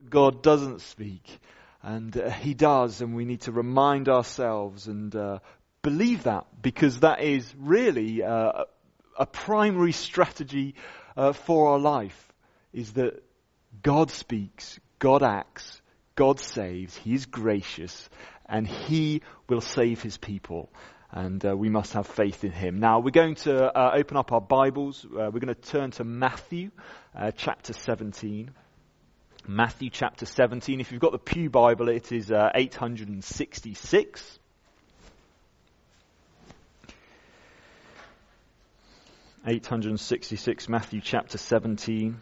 God doesn't speak. And he does, and we need to remind ourselves and believe that, because that is really a primary strategy for our life, is that God speaks, God acts, God saves, he is gracious, and he will save his people. And we must have faith in him. Now, we're going to open up our Bibles. We're going to turn to Matthew chapter 17. Matthew chapter 17. If you've got the Pew Bible, it is 866. 866, Matthew chapter 17.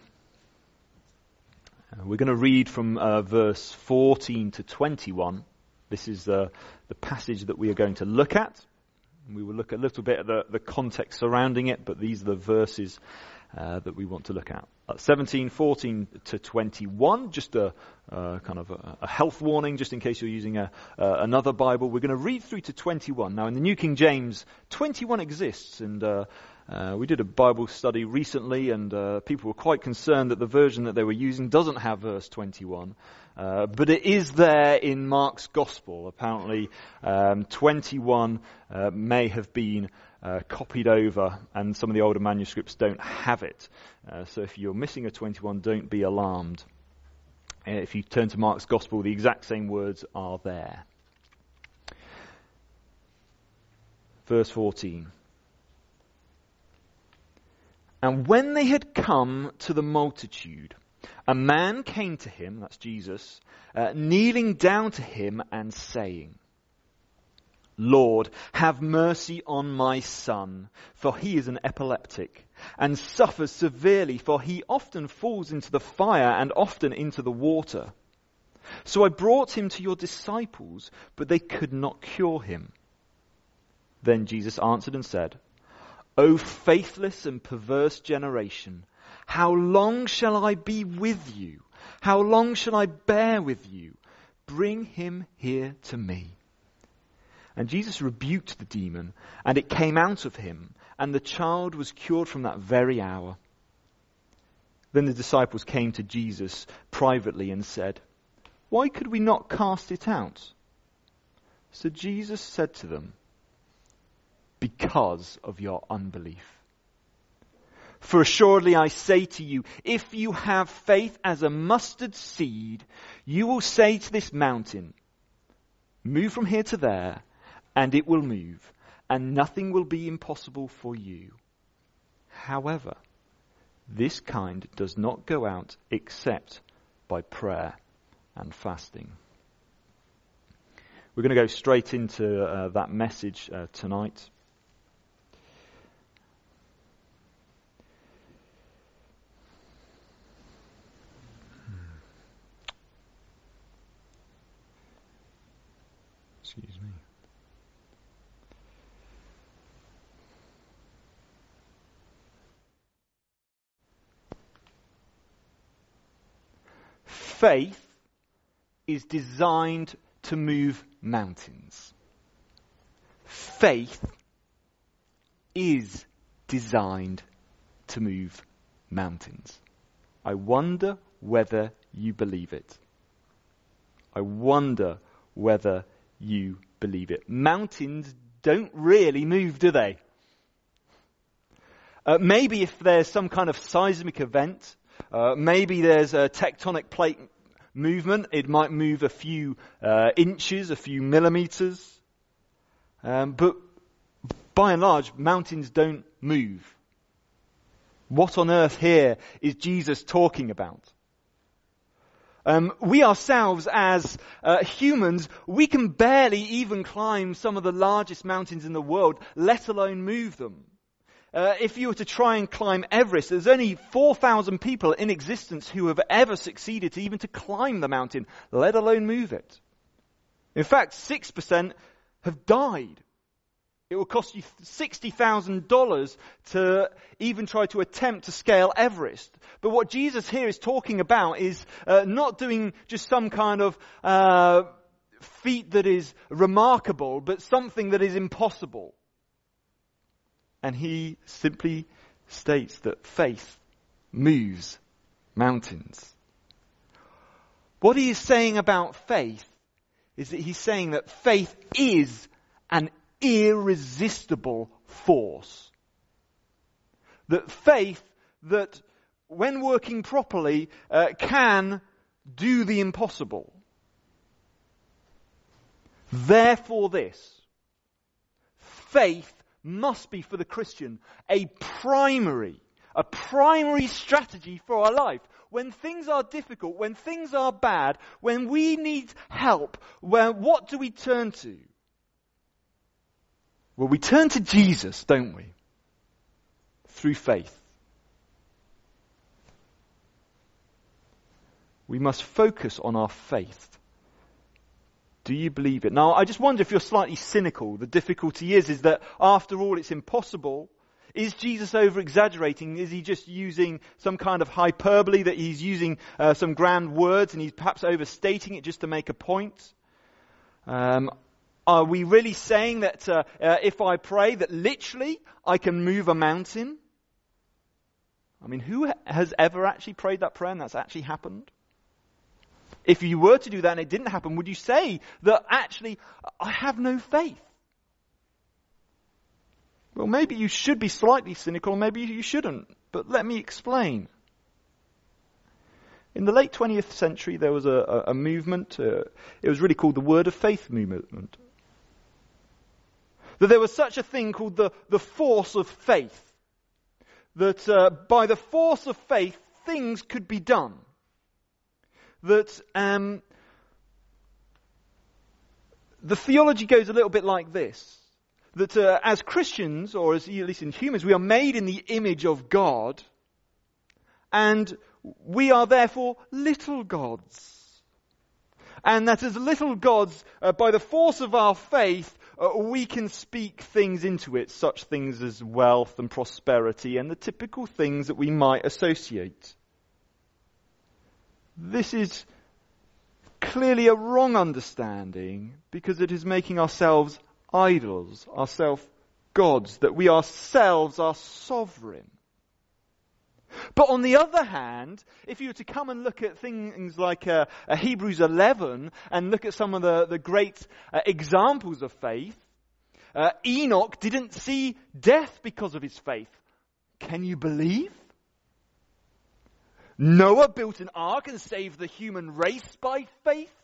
We're going to read from verse 14 to 21. This is the passage that we are going to look at. We will look a little bit at the context surrounding it, but these are the verses that we want to look at. 17, 14 to 21, just a kind of a health warning, just in case you're using another Bible. We're going to read through to 21. Now, in the New King James, 21 exists, and we did a Bible study recently, and people were quite concerned that the version that they were using doesn't have verse 21. But it is there in Mark's Gospel. Apparently, 21 may have been copied over, and some of the older manuscripts don't have it. So if you're missing a 21, don't be alarmed. If you turn to Mark's Gospel, the exact same words are there. Verse 14. And when they had come to the multitude, a man came to him, that's Jesus, kneeling down to him and saying, Lord, have mercy on my son, for he is an epileptic, and suffers severely, for he often falls into the fire and often into the water. So I brought him to your disciples, but they could not cure him. Then Jesus answered and said, O faithless and perverse generation, how long shall I be with you? How long shall I bear with you? Bring him here to me. And Jesus rebuked the demon, and it came out of him, and the child was cured from that very hour. Then the disciples came to Jesus privately and said, Why could we not cast it out? So Jesus said to them, Because of your unbelief. For assuredly I say to you, if you have faith as a mustard seed, you will say to this mountain, Move from here to there, and it will move, and nothing will be impossible for you. However, this kind does not go out except by prayer and fasting. We're going to go straight into that message tonight. Excuse me. Faith is designed to move mountains. Faith is designed to move mountains. I wonder whether you believe it. I wonder whether you believe it. Mountains don't really move, do they? Maybe if there's some kind of seismic event, maybe there's a tectonic plate movement, it might move a few inches, a few millimeters. But by and large, mountains don't move. What on earth here is Jesus talking about? We ourselves as humans, we can barely even climb some of the largest mountains in the world, let alone move them. If you were to try and climb Everest, there's only 4,000 people in existence who have ever succeeded to even to climb the mountain, let alone move it. In fact, 6% have died. It will cost you $60,000 to even try to attempt to scale Everest. But what Jesus here is talking about is not doing just some kind of feat that is remarkable, but something that is impossible. And he simply states that faith moves mountains. What he is saying about faith is that he's saying that faith is an irresistible force. That faith, that when working properly, can do the impossible. Therefore this, faith must be for the Christian a primary strategy for our life. When things are difficult, when things are bad, when we need help, what do we turn to? Well, we turn to Jesus, don't we? Through faith. We must focus on our faith. Do you believe it? Now, I just wonder if you're slightly cynical. The difficulty is that after all, it's impossible. Is Jesus over-exaggerating? Is he just using some kind of hyperbole, that he's using some grand words and he's perhaps overstating it just to make a point? Are we really saying that if I pray that literally I can move a mountain? I mean, who has ever actually prayed that prayer and that's actually happened? If you were to do that and it didn't happen, would you say that actually I have no faith? Well, maybe you should be slightly cynical, maybe you shouldn't. But let me explain. In the late 20th century, there was a movement. It was really called the Word of Faith movement. That there was such a thing called the force of faith. That by the force of faith, things could be done. That the theology goes a little bit like this. That as Christians, or as at least in humans, we are made in the image of God, and we are therefore little gods. And that as little gods, by the force of our faith, we can speak things into it, such things as wealth and prosperity and the typical things that we might associate. This is clearly a wrong understanding, because it is making ourselves idols, ourselves gods, that we ourselves are sovereign. But on the other hand, if you were to come and look at things like Hebrews 11 and look at some of the great examples of faith, Enoch didn't see death because of his faith. Can you believe? Noah built an ark and saved the human race by faith.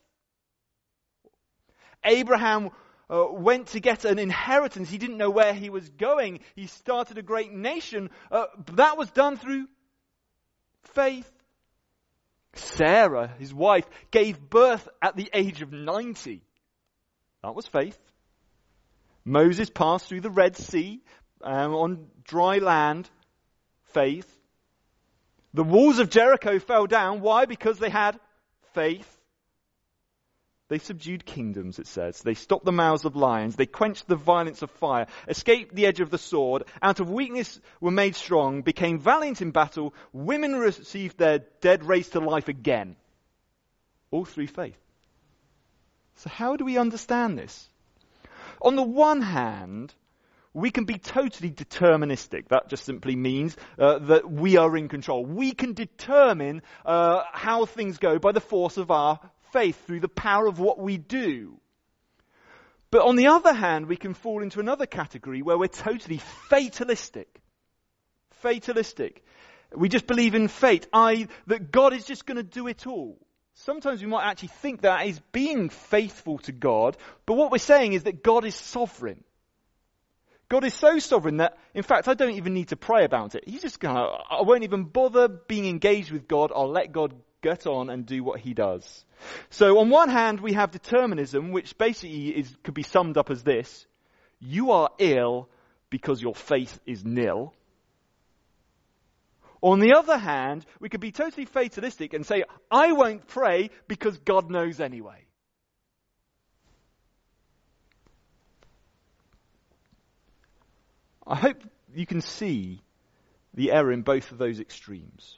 Abraham went to get an inheritance. He didn't know where he was going. He started a great nation. That was done through faith. Sarah, his wife, gave birth at the age of 90. That was faith. Moses passed through the Red Sea on dry land. Faith. The walls of Jericho fell down. Why? Because they had faith. They subdued kingdoms, it says. They stopped the mouths of lions. They quenched the violence of fire, escaped the edge of the sword, out of weakness were made strong, became valiant in battle. Women received their dead raised to life again. All through faith. So how do we understand this? On the one hand, we can be totally deterministic. That just simply means that we are in control. We can determine how things go by the force of our faith, through the power of what we do. But on the other hand, we can fall into another category where we're totally fatalistic. Fatalistic. We just believe in fate, that God is just going to do it all. Sometimes we might actually think that is being faithful to God, but what we're saying is that God is sovereign. God is so sovereign that, in fact, I don't even need to pray about it. He's just going to, I won't even bother being engaged with God. I'll let God get on and do what he does. So on one hand, we have determinism, which basically could be summed up as this. You are ill because your faith is nil. On the other hand, we could be totally fatalistic and say, I won't pray because God knows anyway. I hope you can see the error in both of those extremes.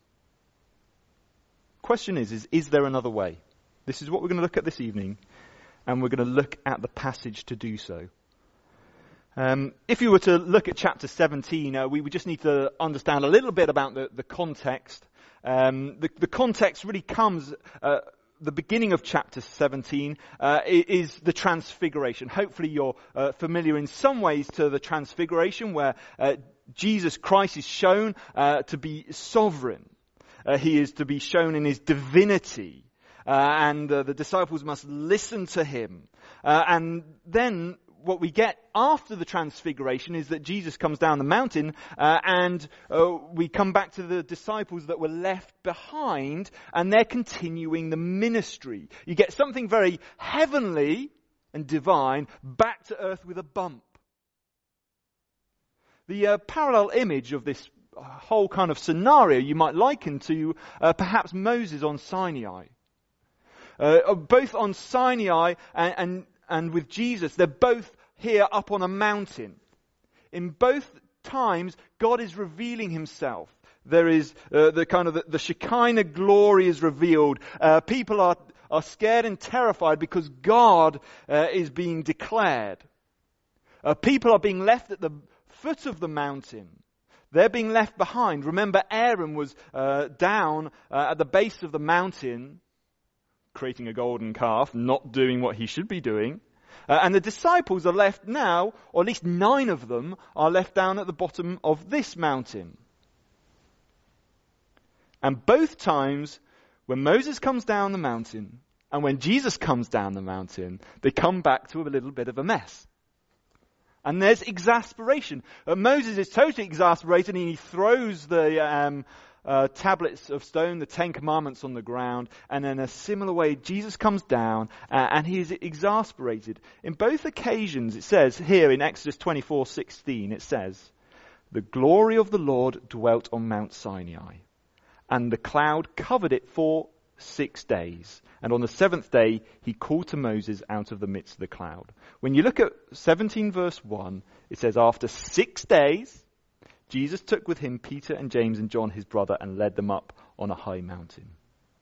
Question is there another way? This is what we're going to look at this evening, and we're going to look at the passage to do so. If you were to look at chapter 17, we would just need to understand a little bit about the context. The context really comes the beginning of chapter 17 is the Transfiguration. Hopefully you're familiar in some ways to the Transfiguration, where Jesus Christ is shown to be sovereign. He is to be shown in his divinity. And the disciples must listen to him. And then what we get after the Transfiguration is that Jesus comes down the mountain and we come back to the disciples that were left behind, and they're continuing the ministry. You get something very heavenly and divine back to earth with a bump. The parallel image of this whole kind of scenario you might liken to perhaps Moses on Sinai. Both on Sinai and with Jesus, they're both here up on a mountain. In both times, God is revealing himself. There is the Shekinah glory is revealed. People are scared and terrified because God is being declared. People are being left at the foot of the mountain. They're being left behind. Remember, Aaron was down at the base of the mountain, creating a golden calf, not doing what he should be doing. And the disciples are left now, or at least 9 of them, are left down at the bottom of this mountain. And both times, when Moses comes down the mountain, and when Jesus comes down the mountain, they come back to a little bit of a mess. And there's exasperation. Moses is totally exasperated, and he throws the tablets of stone, the 10 Commandments, on the ground. And in a similar way, Jesus comes down and he is exasperated. In both occasions, it says here in Exodus 24:16, it says, "The glory of the Lord dwelt on Mount Sinai, and the cloud covered it for 6 days. And on the 7th day, he called to Moses out of the midst of the cloud." When you look at 17 verse 1, it says, "After 6 days, Jesus took with him Peter and James and John, his brother, and led them up on a high mountain."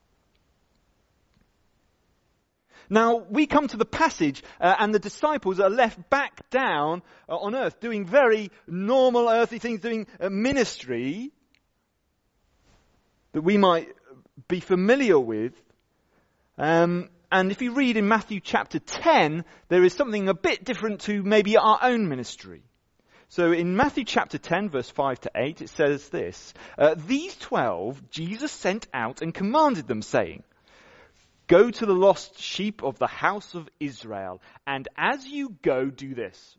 Now, we come to the passage, and the disciples are left back down on earth, doing very normal earthly things, doing ministry that we might be familiar with. And if you read in Matthew chapter 10, there is something a bit different to maybe our own ministry. So in Matthew chapter 10, verse 5 to 8, it says this, "These 12 Jesus sent out and commanded them, saying, 'Go to the lost sheep of the house of Israel, and as you go, do this.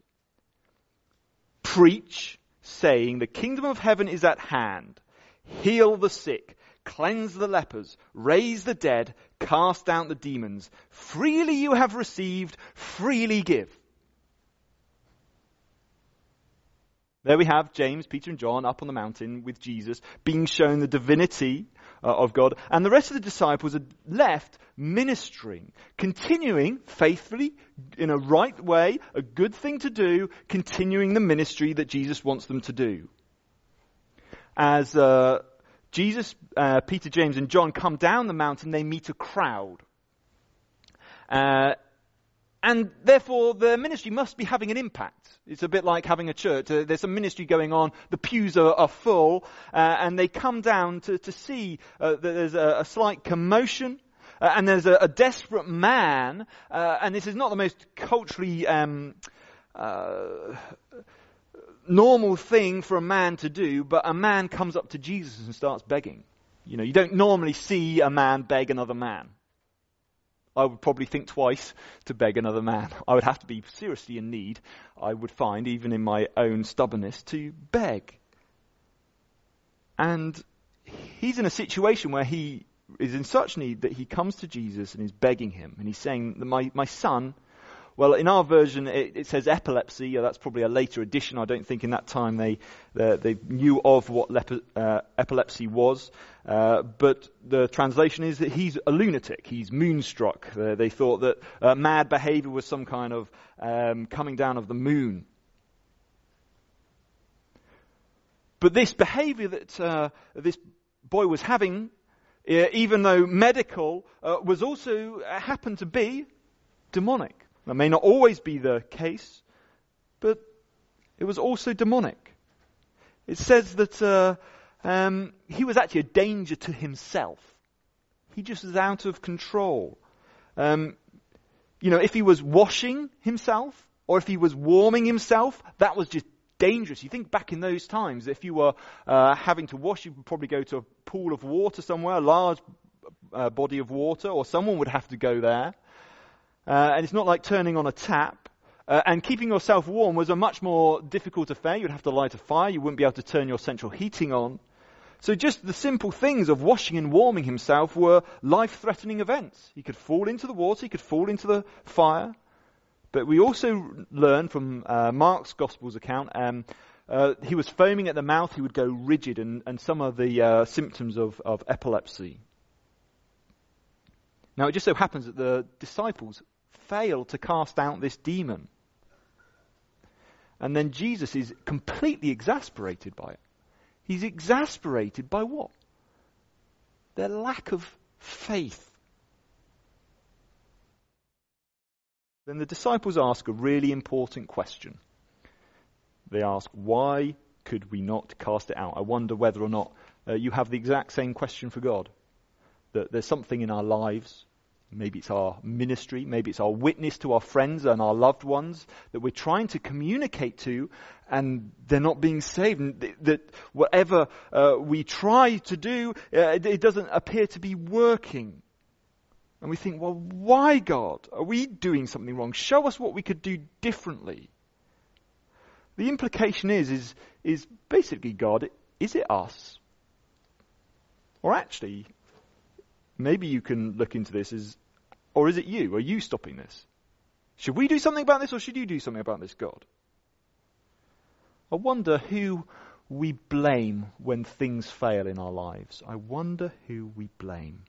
Preach, saying, the kingdom of heaven is at hand. Heal the sick, cleanse the lepers, raise the dead, cast out the demons. Freely you have received, freely give.'" There we have James, Peter and John up on the mountain with Jesus, being shown the divinity of God. And the rest of the disciples are left ministering, continuing faithfully, in a right way, a good thing to do, continuing the ministry that Jesus wants them to do. As Jesus, Peter, James and John come down the mountain, they meet a crowd. And therefore, the ministry must be having an impact. It's a bit like having a church. There's some ministry going on. The pews are full. And they come down to see that there's a slight commotion. And there's a desperate man. And this is not the most culturally normal thing for a man to do. But a man comes up to Jesus and starts begging. You know, you don't normally see a man beg another man. I would probably think twice to beg another man. I would have to be seriously in need, I would find, even in my own stubbornness, to beg. And he's in a situation where he is in such need that he comes to Jesus and is begging him. And he's saying, my son, well, in our version it says epilepsy. That's probably a later addition. I don't think in that time they knew of what epilepsy was. But the translation is that he's a lunatic. He's moonstruck. They thought that mad behavior was some kind of coming down of the moon. But this behavior that this boy was having, even though medical, was also happened to be demonic. That may not always be the case, but it was also demonic. It says that he was actually a danger to himself. He just was out of control. If he was washing himself or if he was warming himself, that was just dangerous. You think back in those times, if you were having to wash, you would probably go to a pool of water somewhere, a large body of water, or someone would have to go there. And it's not like turning on a tap. And keeping yourself warm was a much more difficult affair. You'd have to light a fire. You wouldn't be able to turn your central heating on. So just the simple things of washing and warming himself were life-threatening events. He could fall into the water. He could fall into the fire. But we also learn from Mark's Gospel's account, he was foaming at the mouth. He would go rigid, and some of the symptoms of epilepsy. Now, it just so happens that the disciples failed to cast out this demon. And then Jesus is completely exasperated by it. He's exasperated by what? Their lack of faith. Then the disciples ask a really important question. They ask, why could we not cast it out? I wonder whether or not you have the exact same question for God. That there's something in our lives, maybe it's our ministry, maybe it's our witness to our friends and our loved ones that we're trying to communicate to, and they're not being saved. And that whatever we try to do, it doesn't appear to be working. And we think, well, why, God? Are we doing something wrong? Show us what we could do differently. The implication is basically, God, is it us? Or actually, maybe you can look into this or is it you? Are you stopping this? Should we do something about this, or should you do something about this, God? I wonder who we blame when things fail in our lives. I wonder who we blame.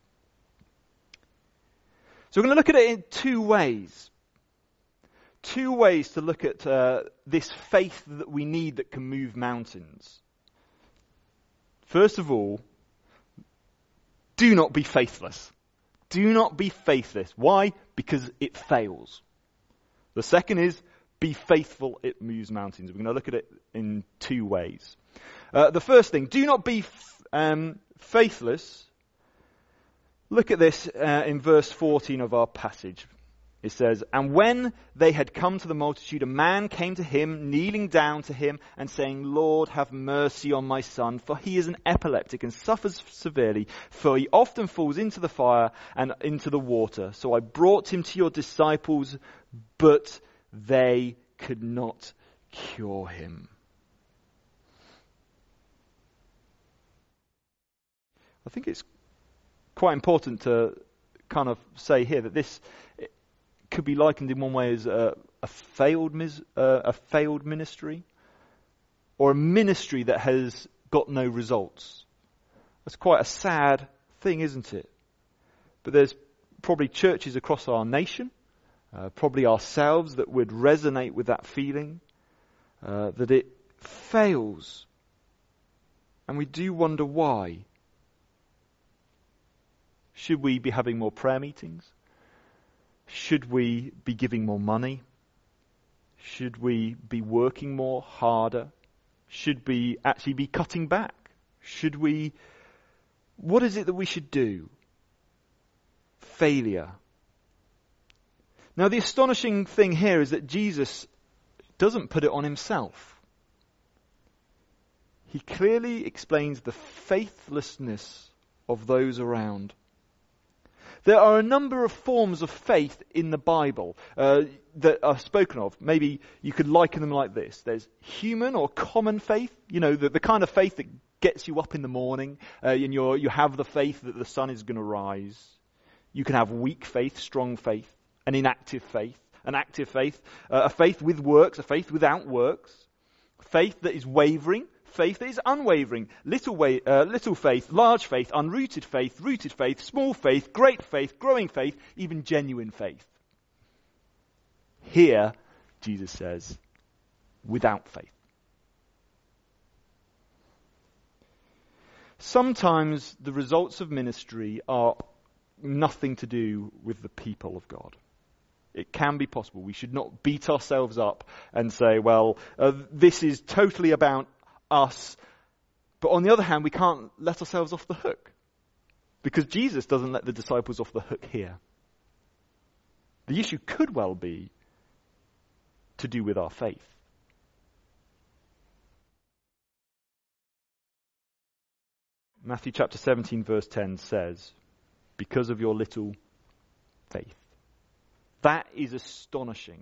So we're going to look at it in two ways. Two ways to look at this faith that we need that can move mountains. First of all, do not be faithless. Do not be faithless. Why? Because it fails. The second is, be faithful, it moves mountains. We're going to look at it in two ways. The first thing, do not be faithless. Look at this in verse 14 of our passage. It says, and when they had come to the multitude, a man came to him, kneeling down to him and saying, Lord, have mercy on my son, for he is an epileptic and suffers severely, for he often falls into the fire and into the water. So I brought him to your disciples, but they could not cure him. I think it's quite important to kind of say here that this could be likened in one way as a failed ministry, or a ministry that has got no results. That's quite a sad thing, isn't it? But there's probably churches across our nation, probably ourselves, that would resonate with that feeling, that it fails. And we do wonder why. Should we be having more prayer meetings? Should we be giving more money? Should we be working more, harder? Should we actually be cutting back? What is it that we should do? Failure. Now, the astonishing thing here is that Jesus doesn't put it on himself. He clearly explains the faithlessness of those around. There are a number of forms of faith in the Bible that are spoken of. Maybe you could liken them like this. There's human or common faith, the kind of faith that gets you up in the morning, and you have the faith that the sun is going to rise. You can have weak faith, strong faith, an inactive faith, an active faith, a faith with works, a faith without works, faith that is wavering, faith that is unwavering, little faith, large faith, unrooted faith, rooted faith, small faith, great faith, growing faith, even genuine faith. Here, Jesus says, without faith. Sometimes the results of ministry are nothing to do with the people of God. It can be possible. We should not beat ourselves up and say, this is totally about us. But on the other hand, we can't let ourselves off the hook. Because Jesus doesn't let the disciples off the hook here. The issue could well be to do with our faith. Matthew chapter 17 verse 10 says, because of your little faith. That is astonishing.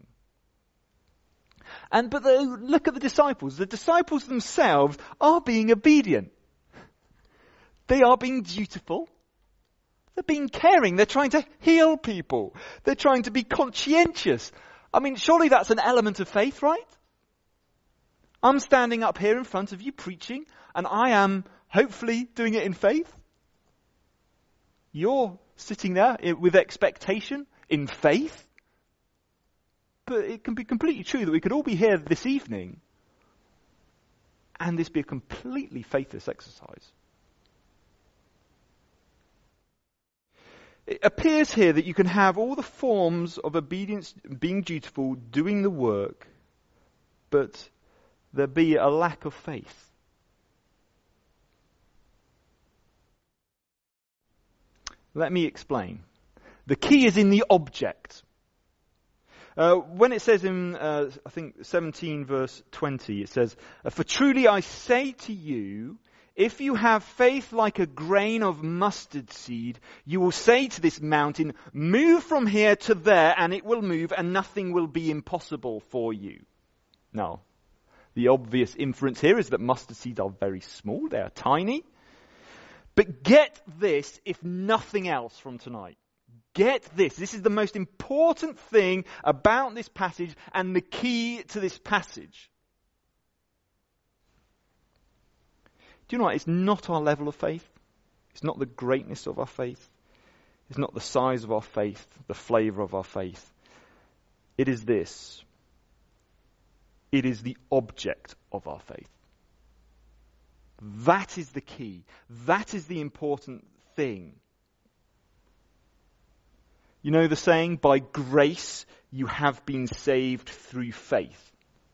But look at the disciples. The disciples themselves are being obedient. They are being dutiful. They're being caring. They're trying to heal people. They're trying to be conscientious. I mean, surely that's an element of faith, right? I'm standing up here in front of you preaching, and I am hopefully doing it in faith. You're sitting there with expectation, in faith. But it can be completely true that we could all be here this evening and this be a completely faithless exercise. It appears here that you can have all the forms of obedience, being dutiful, doing the work, but there be a lack of faith. Let me explain. The key is in the object. When it says in, I think, 17 verse 20, it says, for truly I say to you, if you have faith like a grain of mustard seed, you will say to this mountain, move from here to there, and it will move, and nothing will be impossible for you. Now, the obvious inference here is that mustard seeds are very small, they are tiny. But get this, if nothing else from tonight. Get this. This is the most important thing about this passage and the key to this passage. Do you know what? It's not our level of faith. It's not the greatness of our faith. It's not the size of our faith, the flavor of our faith. It is this. It is the object of our faith. That is the key. That is the important thing. You know the saying, by grace you have been saved through faith.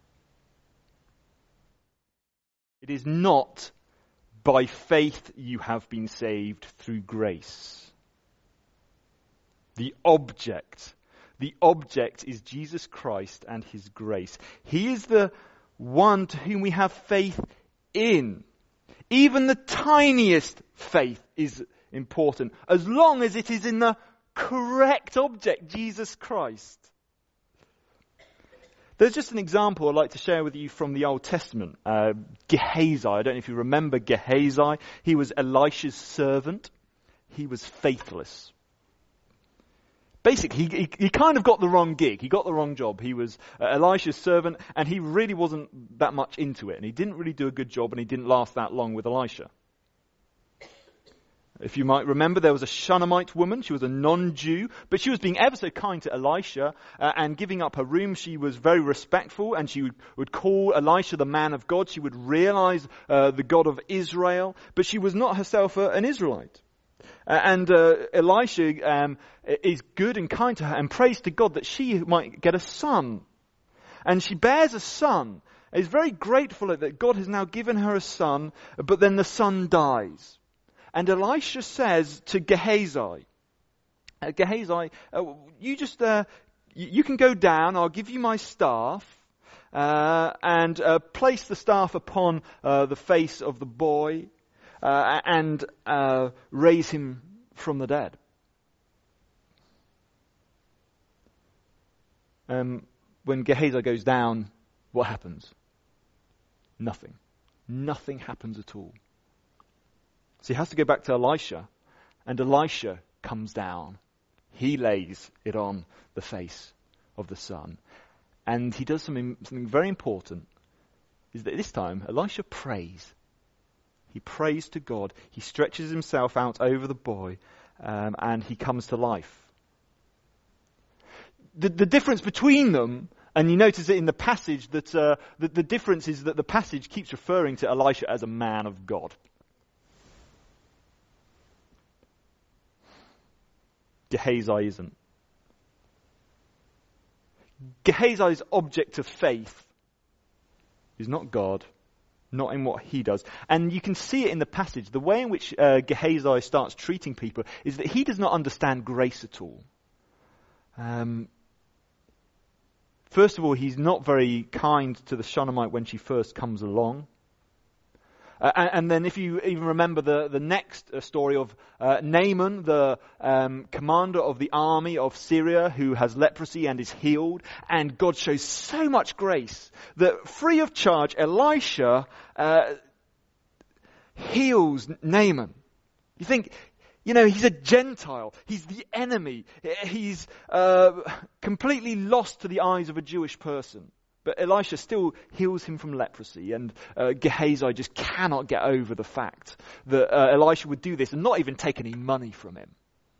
It is not by faith you have been saved through grace. The object is Jesus Christ and his grace. He is the one to whom we have faith in. Even the tiniest faith is important, as long as it is in the correct object, Jesus Christ. There's just an example I'd like to share with you from the Old Testament. Gehazi, I don't know if you remember Gehazi. He was Elisha's servant. He was faithless. Basically, he kind of got the wrong gig. He got the wrong job. He was Elisha's servant, and he really wasn't that much into it. And he didn't really do a good job, and he didn't last that long with Elisha. If you might remember, there was a Shunammite woman. She was a non-Jew, but she was being ever so kind to Elisha and giving up her room. She was very respectful, and she would call Elisha the man of God. She would realize the God of Israel, but she was not herself an Israelite. Elisha is good and kind to her and prays to God that she might get a son. And she bears a son. Is very grateful that God has now given her a son, but then the son dies. And Elisha says to Gehazi, you can go down, I'll give you my staff, and place the staff upon the face of the boy, and raise him from the dead. When Gehazi goes down, what happens? Nothing. Nothing happens at all. So he has to go back to Elisha, and Elisha comes down. He lays it on the face of the son. And he does something very important, is that this time Elisha prays. He prays to God. He stretches himself out over the boy, and he comes to life. The difference between them, and you notice it in the passage, that the difference is that the passage keeps referring to Elisha as a man of God. Gehazi isn't. Gehazi's object of faith is not God, not in what he does. And you can see it in the passage. The way in which Gehazi starts treating people is that he does not understand grace at all. First of all, he's not very kind to the Shunammite when she first comes along. And then if you even remember the next story of Naaman, the commander of the army of Syria who has leprosy and is healed, and God shows so much grace that free of charge Elisha heals Naaman. You think, he's a Gentile. He's the enemy. He's completely lost to the eyes of a Jewish person. But Elisha still heals him from leprosy, and Gehazi just cannot get over the fact that Elisha would do this and not even take any money from him.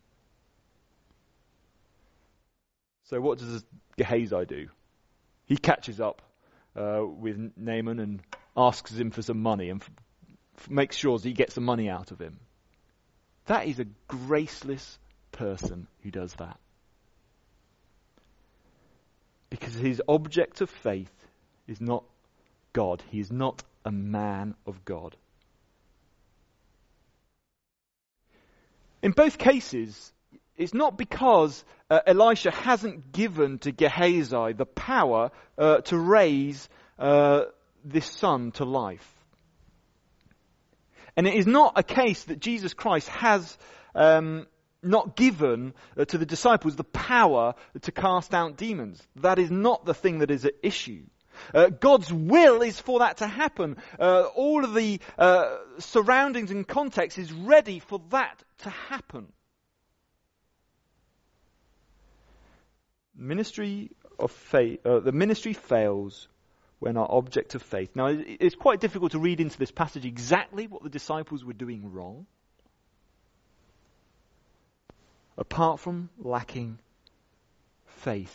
So what does Gehazi do? He catches up with Naaman and asks him for some money and makes sure that he gets some money out of him. That is a graceless person who does that. Because his object of faith is not God. He is not a man of God. In both cases, it's not because Elisha hasn't given to Gehazi the power to raise this son to life. And it is not a case that Jesus Christ has not given to the disciples the power to cast out demons. That is not the thing that is at issue. God's will is for that to happen. All of the surroundings and context is ready for that to happen. Ministry of faith. The ministry fails when our object of faith. Now, it's quite difficult to read into this passage exactly what the disciples were doing wrong, apart from lacking faith.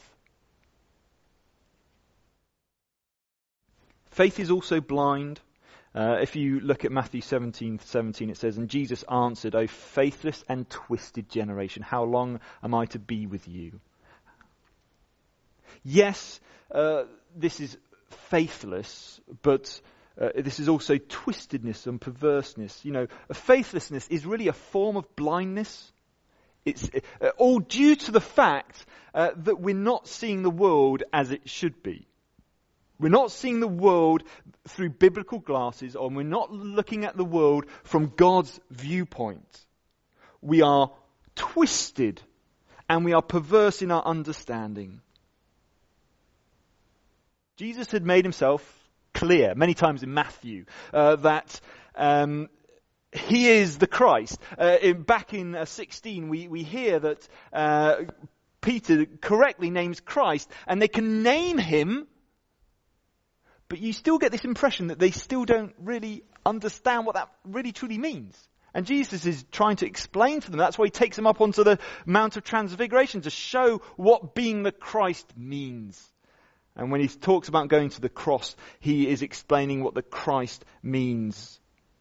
Faith is also blind. If you look at Matthew 17:17, it says, "And Jesus answered, O faithless and twisted generation, how long am I to be with you?" Yes, this is faithless, but this is also twistedness and perverseness. Faithlessness is really a form of blindness. It's all due to the fact that we're not seeing the world as it should be. We're not seeing the world through biblical glasses, or we're not looking at the world from God's viewpoint. We are twisted and we are perverse in our understanding. Jesus had made himself clear many times in Matthew that he is the Christ. Back in 16, we hear that Peter correctly names Christ, and they can name him, but you still get this impression that they still don't really understand what that really truly means. And Jesus is trying to explain to them. That's why he takes them up onto the Mount of Transfiguration to show what being the Christ means. And when he talks about going to the cross, he is explaining what the Christ means.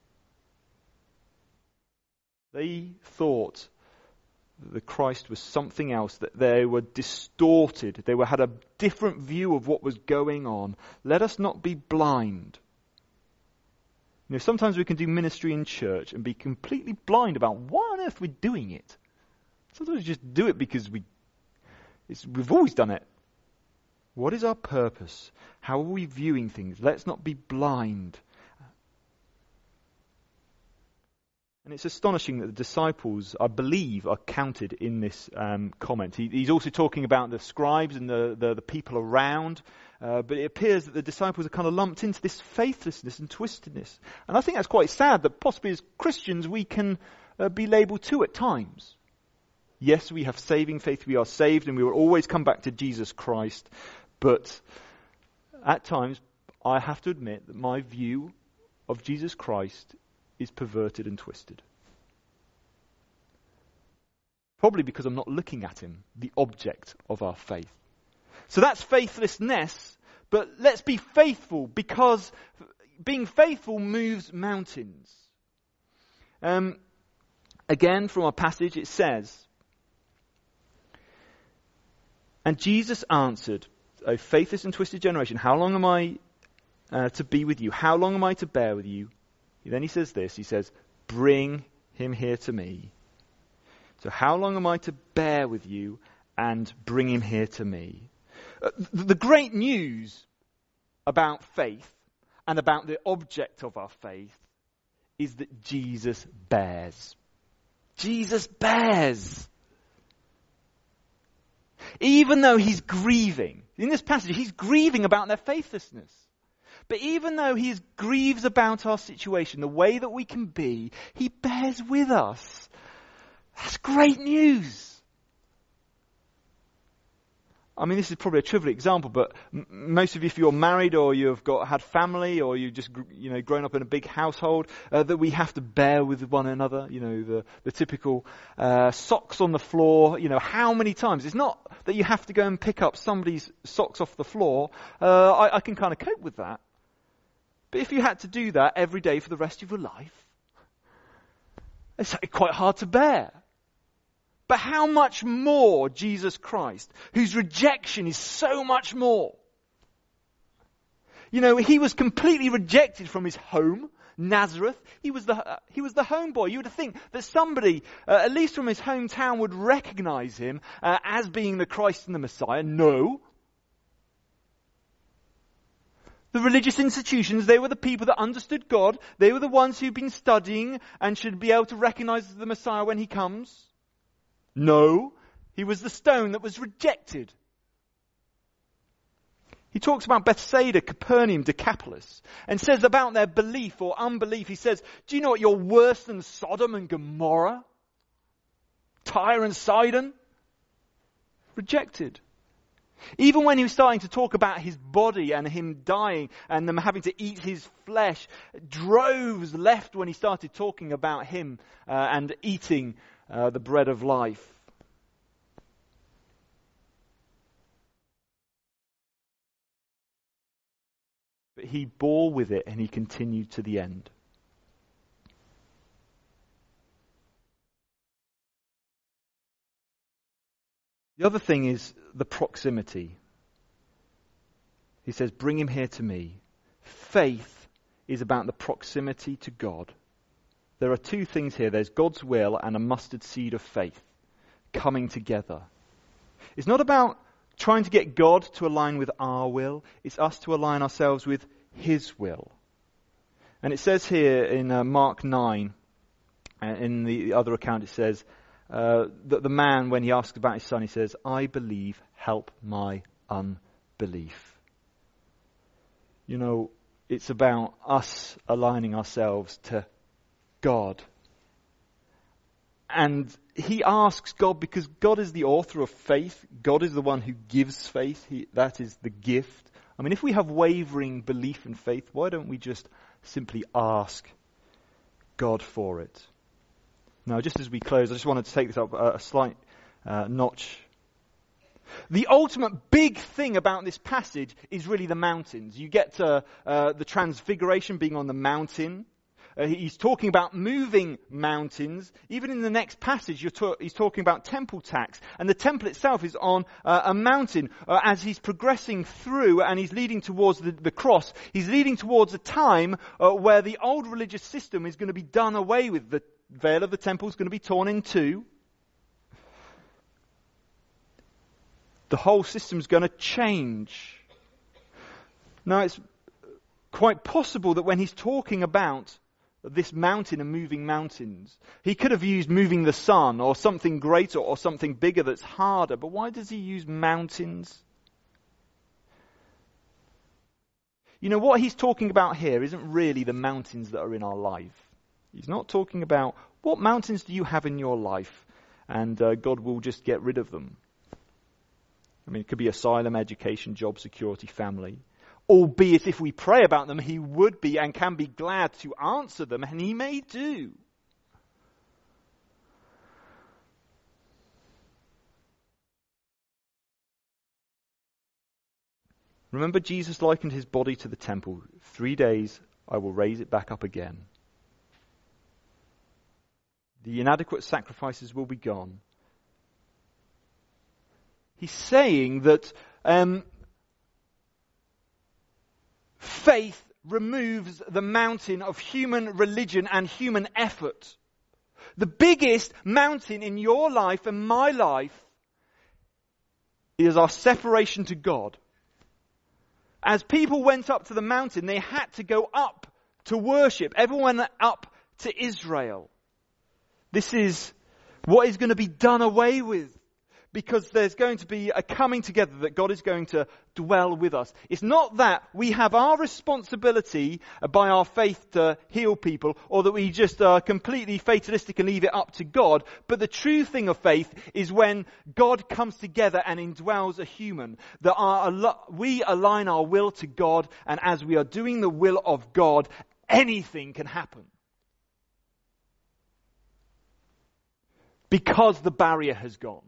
They thought that the Christ was something else, that they were distorted. They had a different view of what was going on. Let us not be blind. Sometimes we can do ministry in church and be completely blind about why on earth we're doing it. Sometimes we just do it because we've always done it. What is our purpose? How are we viewing things? Let's not be blind. And it's astonishing that the disciples, I believe, are counted in this comment. He's also talking about the scribes and the people around, but it appears that the disciples are kind of lumped into this faithlessness and twistedness. And I think that's quite sad that possibly as Christians we can be labelled too at times. Yes, we have saving faith, we are saved, and we will always come back to Jesus Christ. But at times, I have to admit that my view of Jesus Christ is perverted and twisted. Probably because I'm not looking at him, the object of our faith. So that's faithlessness, but let's be faithful, because being faithful moves mountains. Again, from our passage, it says, "And Jesus answered, O faithless and twisted generation, how long am I to be with you? How long am I to bear with you? Then he says this, he says, bring him here to me. So how long am I to bear with you and bring him here to me? The great news about faith and about the object of our faith is that Jesus bears. Jesus bears. Even though he's grieving, in this passage, he's grieving about their faithlessness. But even though he grieves about our situation, the way that we can be, he bears with us. That's great news. I mean, this is probably a trivial example, but most of you, if you're married or you've had family or you've just grown up in a big household, that we have to bear with one another. The typical socks on the floor. How many times? It's not that you have to go and pick up somebody's socks off the floor. I can kind of cope with that. But if you had to do that every day for the rest of your life, it's quite hard to bear. But how much more Jesus Christ, whose rejection is so much more? He was completely rejected from his home, Nazareth. He was the homeboy. You would think that somebody, at least from his hometown, would recognize him as being the Christ and the Messiah. No. The religious institutions, they were the people that understood God. They were the ones who'd been studying and should be able to recognize the Messiah when he comes. No, he was the stone that was rejected. He talks about Bethsaida, Capernaum, Decapolis, and says about their belief or unbelief, he says, do you know what, you're worse than Sodom and Gomorrah? Tyre and Sidon? Rejected. Even when he was starting to talk about his body and him dying and them having to eat his flesh, droves left when he started talking about him and eating the bread of life. But he bore with it and he continued to the end. The other thing is the proximity. He says, bring him here to me. Faith is about the proximity to God. There are two things here. There's God's will and a mustard seed of faith coming together. It's not about trying to get God to align with our will. It's us to align ourselves with his will. And it says here in Mark 9, in the other account it says, that the man, when he asks about his son, he says, I believe, help my unbelief. It's about us aligning ourselves to God. And he asks God because God is the author of faith. God is the one who gives faith. That is the gift. I mean, if we have wavering belief and faith, why don't we just simply ask God for it? Now, just as we close, I just wanted to take this up a slight notch. The ultimate big thing about this passage is really the mountains. You get the transfiguration being on the mountain. He's talking about moving mountains. Even in the next passage, he's talking about temple tax. And the temple itself is on a mountain. As he's progressing through and he's leading towards the cross, he's leading towards a time where the old religious system is going to be done away with. The veil of the temple is going to be torn in two. The whole system's going to change. Now, it's quite possible that when he's talking about this mountain and moving mountains, he could have used moving the sun or something greater or something bigger that's harder. But why does he use mountains? What he's talking about here isn't really the mountains that are in our life. He's not talking about what mountains do you have in your life and God will just get rid of them. I mean, it could be asylum, education, job security, family. Albeit if we pray about them, he would be and can be glad to answer them, and he may do. Remember, Jesus likened his body to the temple. 3 days, I will raise it back up again. The inadequate sacrifices will be gone. He's saying that faith removes the mountain of human religion and human effort. The biggest mountain in your life and my life is our separation to God. As people went up to the mountain, they had to go up to worship. Everyone went up to Israel. This is what is going to be done away with, because there's going to be a coming together that God is going to dwell with us. It's not that we have our responsibility by our faith to heal people, or that we just are completely fatalistic and leave it up to God. But the true thing of faith is when God comes together and indwells a human, that we align our will to God, and as we are doing the will of God, anything can happen. Because the barrier has gone.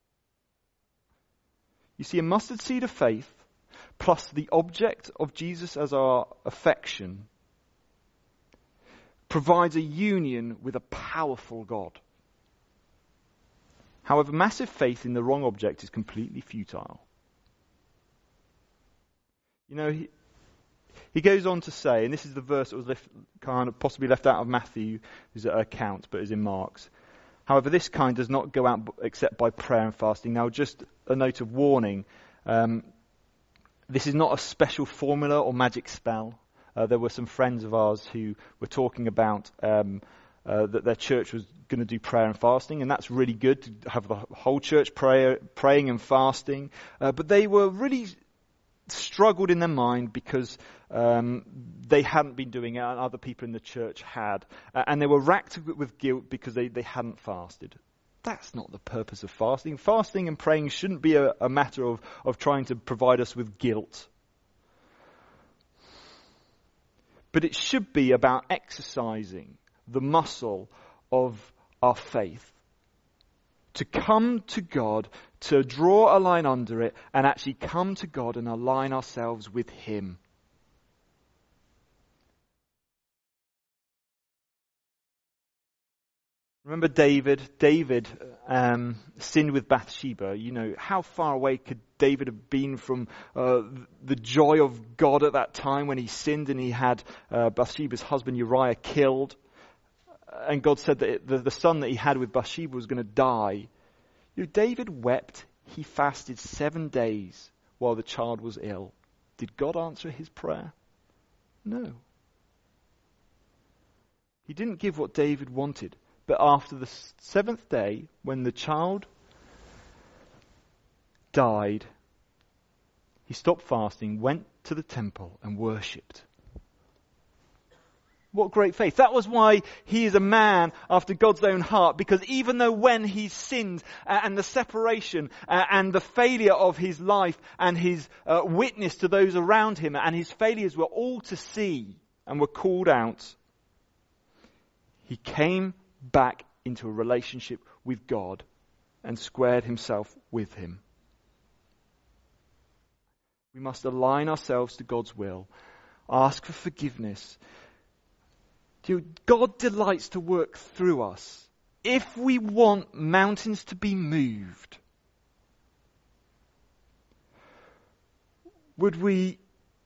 You see, a mustard seed of faith plus the object of Jesus as our affection provides a union with a powerful God. However, massive faith in the wrong object is completely futile. You know, he goes on to say, and this is the verse that was kind of possibly left out of Matthew's account, but is in Mark's. However, this kind does not go out except by prayer and fasting. Now, just a note of warning. This is not a special formula or magic spell. There were some friends of ours who were talking about that their church was going to do prayer and fasting, and that's really good to have the whole church praying and fasting. But they were really struggled in their mind because they hadn't been doing it and other people in the church had. And they were racked with guilt because they hadn't fasted. That's not the purpose of fasting. Fasting and praying shouldn't be a matter of trying to provide us with guilt. But it should be about exercising the muscle of our faith. To come to God, to draw a line under it, and actually come to God and align ourselves with Him. Remember David? David sinned with Bathsheba. You know, how far away could David have been from the joy of God at that time when he sinned and he had Bathsheba's husband Uriah killed? And God said that the son that he had with Bathsheba was going to die. You know, David wept. He fasted 7 days while the child was ill. Did God answer his prayer? No. He didn't give what David wanted. But after the 7th day, when the child died, he stopped fasting, went to the temple and worshipped. What great faith. That was why he is a man after God's own heart, because even though when he sinned and the separation and the failure of his life and his witness to those around him and his failures were all to see and were called out, he came back into a relationship with God and squared himself with Him. We must align ourselves to God's will, ask for forgiveness. God delights to work through us. If we want mountains to be moved, would we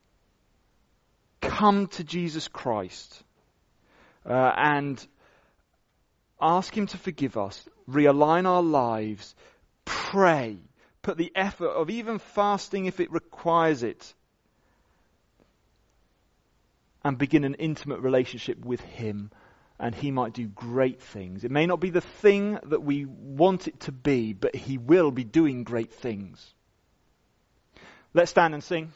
come to Jesus Christ and ask Him to forgive us, realign our lives, pray, put the effort of even fasting if it requires it, and begin an intimate relationship with Him, and He might do great things. It may not be the thing that we want it to be, but He will be doing great things. Let's stand and sing.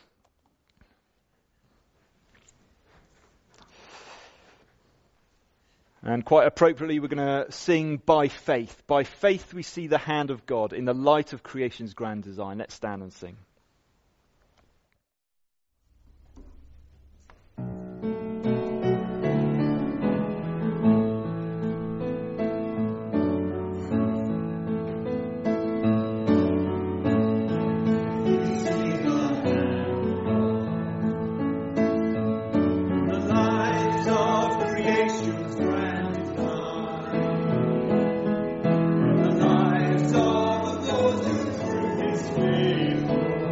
And quite appropriately, we're going to sing By Faith. By faith we see the hand of God in the light of creation's grand design. Let's stand and sing. Faithful.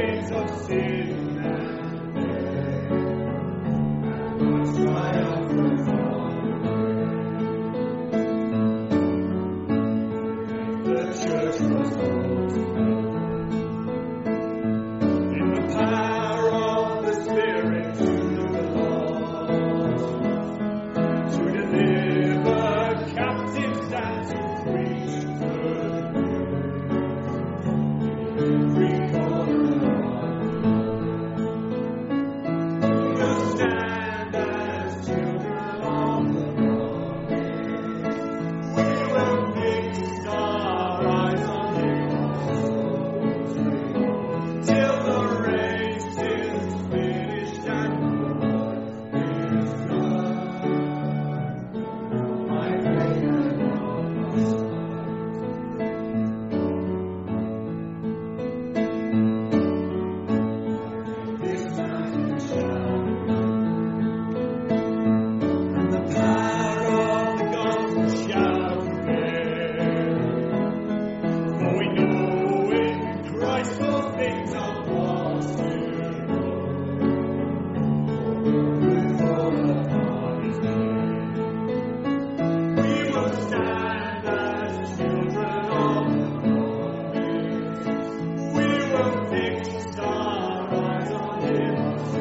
waves of sin and death, the church was born. In the power of the Spirit to the Lord, to deliver captives and to preach the good. We call we'll stand as children of the Lord. We will fix our eyes on Him till the race is finished and the Lord is done. My faith and all my this mountain shall and the power of the gospel shall prevail. For we know in Christ all things are possible. Who call upon His name. We will stand as children of the Lord. We will fix our eyes on Him,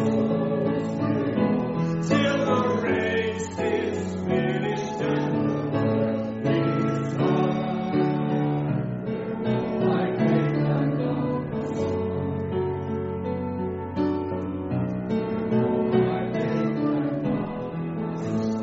till the race is finished and the work is done. My faith and all my soul. My faith and all my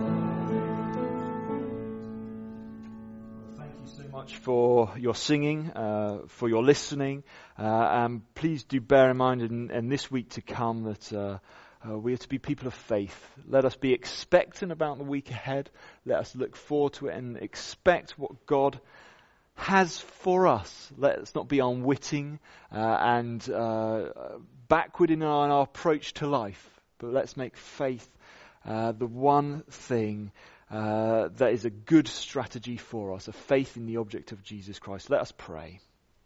soul. Thank you so much for your singing, for your listening. And please do bear in mind in this week to come that we are to be people of faith. Let us be expectant about the week ahead. Let us look forward to it and expect what God has for us. Let us not be unwitting and backward in our approach to life, but let's make faith the one thing that is a good strategy for us, a faith in the object of Jesus Christ. Let us pray.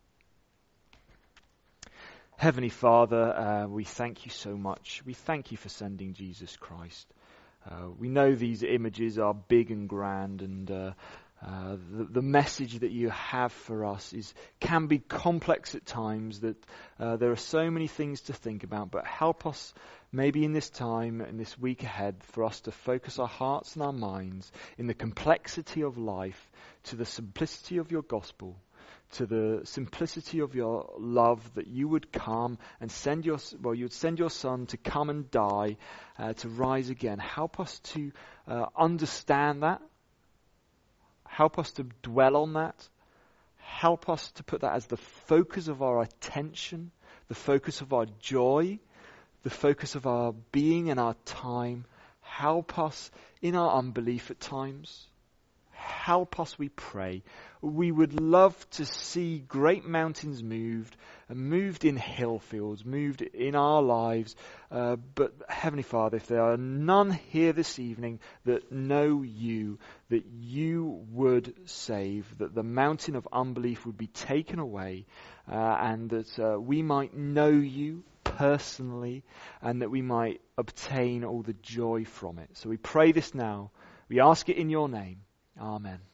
Heavenly Father, we thank you so much. We thank you for sending Jesus Christ. We know these images are big and grand, and the message that you have for us can be complex at times, that there are so many things to think about, but help us maybe in this time, in this week ahead, for us to focus our hearts and our minds in the complexity of life to the simplicity of your gospel, to the simplicity of your love, that you would come and you would send your Son to come and die, to rise again. Help us to understand that. Help us to dwell on that. Help us to put that as the focus of our attention, the focus of our joy, the focus of our being and our time. Help us in our unbelief at times. Help us, we pray. We would love to see great mountains moved in hill fields, moved in our lives. But Heavenly Father, if there are none here this evening that know you, that you would save, that the mountain of unbelief would be taken away, and that we might know you personally, and that we might obtain all the joy from it. So we pray this now. We ask it in your name. Amen.